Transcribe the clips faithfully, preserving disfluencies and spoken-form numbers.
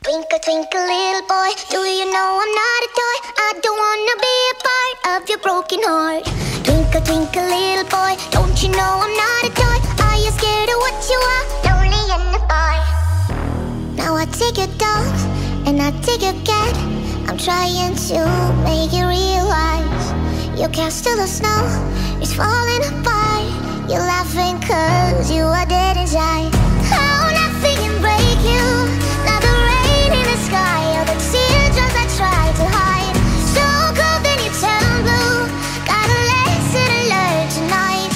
Twinkle, twinkle, little boy, do you know I'm not a toy? I don't wanna be a part of your broken heart. Twinkle, twinkle, little boy, don't you know I'm not a toy? Are you scared of what you are? Lonely in the bar. Now I take your dog and I take your cat. I'm trying to make you realize your castle of snow is falling apart. You're laughing cause you are dead inside. How nothing can break you, not the rain in the sky or the teardrops I try to hide. So cold then you turn blue, got a lesson to learn tonight.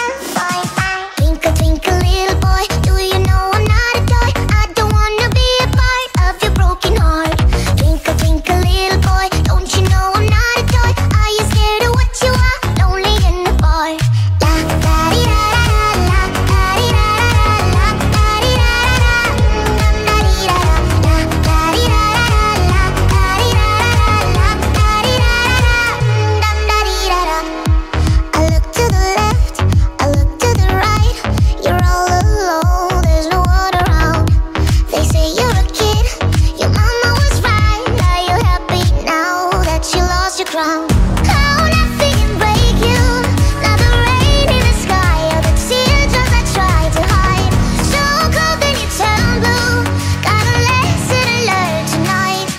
Twinkle, twinkle, little boy, do you know I'm not a toy? I don't wanna be a part of your broken heart. Twinkle, twinkle, little boy, don't you know I'm not a toy? Are you scared of what you are? Lonely in the bar. La da di da da la, da di da da la, da di da da da, da di da da, la da di da da la, da di da da la, da di da da, da di da da. I look to the left, I look to the right. You're all alone, there's no one around. They say you're a kid, your mama was right. Are you happy now that you lost your crown? How nothing can break you, not the rain in the sky or the teardrops I try to hide. So cold then you turn blue, got a lesson to learn tonight.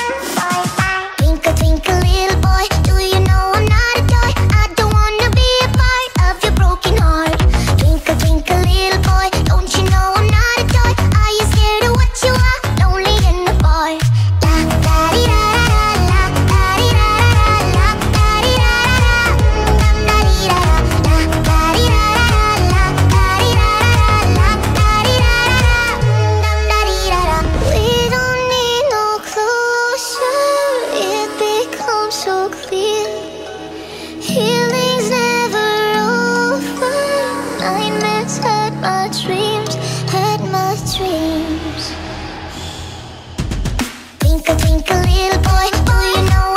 Twinkle, twinkle, little boy, do you know I'm not a toy? I don't wanna be a part of your broken heart. Twinkle, twinkle, little boy, don't you know I'm not a toy? Are you scared of what you are? Lonely in the bar. La da di da da la, da di da da la, da di da da, da di da da, la da di da da la, da di da da, la da di da da, da di da da. We don't need no closure, it becomes so clear. Healing's never over. Nightmares hurt my dreams, hurt my dreams. Twinkle, twinkle, little boy, do you know